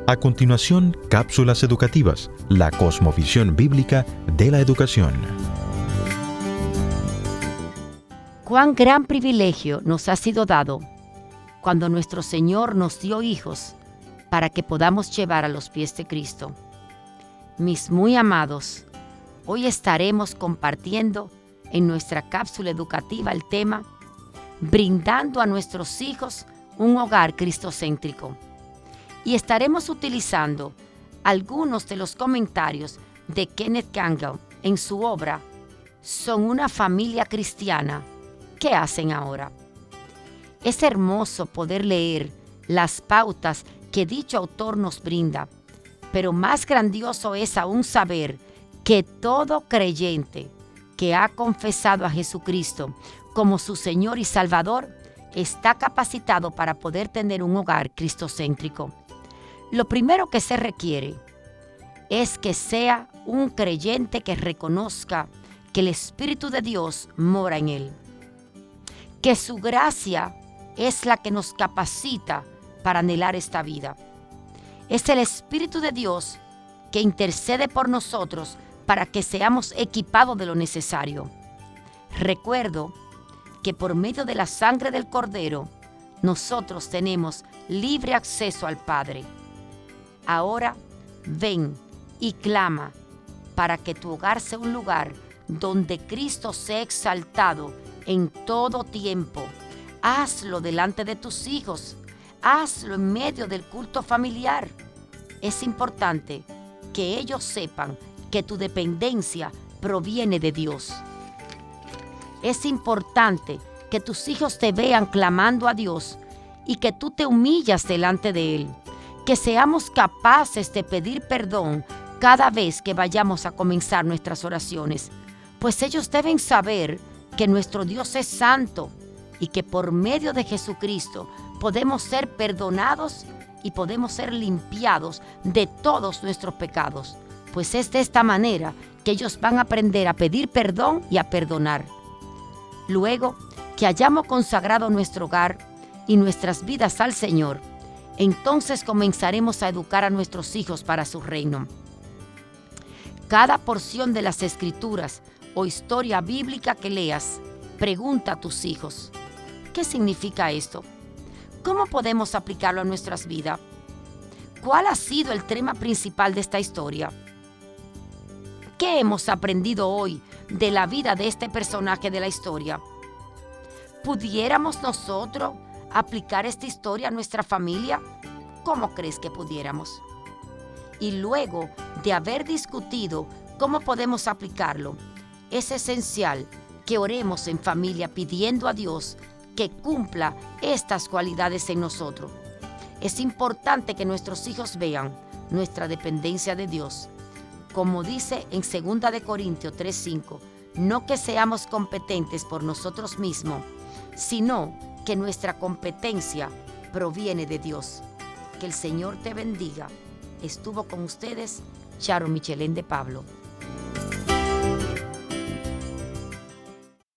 A continuación, cápsulas educativas, la cosmovisión bíblica de la educación. Cuán gran privilegio nos ha sido dado cuando nuestro Señor nos dio hijos para que podamos llevar a los pies de Cristo. Mis muy amados, hoy estaremos compartiendo en nuestra cápsula educativa el tema brindando a nuestros hijos un hogar cristocéntrico. Y estaremos utilizando algunos de los comentarios de Kenneth Gainwell en su obra Son una familia cristiana. ¿Qué hacen ahora? Es hermoso poder leer las pautas que dicho autor nos brinda, pero más grandioso es aún saber que todo creyente que ha confesado a Jesucristo como su Señor y Salvador está capacitado para poder tener un hogar cristocéntrico. Lo primero que se requiere es que sea un creyente que reconozca que el Espíritu de Dios mora en él, que su gracia es la que nos capacita para anhelar esta vida. Es el Espíritu de Dios que intercede por nosotros para que seamos equipados de lo necesario. Recuerdo que por medio de la sangre del Cordero, nosotros tenemos libre acceso al Padre. Ahora ven y clama para que tu hogar sea un lugar donde Cristo sea exaltado en todo tiempo. Hazlo delante de tus hijos, hazlo en medio del culto familiar. Es importante que ellos sepan que tu dependencia proviene de Dios. Es importante que tus hijos te vean clamando a Dios y que tú te humillas delante de Él. Que seamos capaces de pedir perdón cada vez que vayamos a comenzar nuestras oraciones, pues ellos deben saber que nuestro Dios es santo y que por medio de Jesucristo podemos ser perdonados y podemos ser limpiados de todos nuestros pecados, pues es de esta manera que ellos van a aprender a pedir perdón y a perdonar. Luego que hayamos consagrado nuestro hogar y nuestras vidas al Señor, entonces comenzaremos a educar a nuestros hijos para su reino. Cada porción de las Escrituras o historia bíblica que leas, pregunta a tus hijos, ¿qué significa esto? ¿Cómo podemos aplicarlo a nuestras vidas? ¿Cuál ha sido el tema principal de esta historia? ¿Qué hemos aprendido hoy de la vida de este personaje de la historia? ¿Pudiéramos nosotros aplicar esta historia a nuestra familia? ¿Cómo crees que pudiéramos? Y luego de haber discutido cómo podemos aplicarlo, es esencial que oremos en familia pidiendo a Dios que cumpla estas cualidades en nosotros. Es importante que nuestros hijos vean nuestra dependencia de Dios. Como dice en 2 de Corintios 3:5, no que seamos competentes por nosotros mismos, sino que nuestra competencia proviene de Dios. Que el Señor te bendiga. Estuvo con ustedes Charo Michelén de Pablo.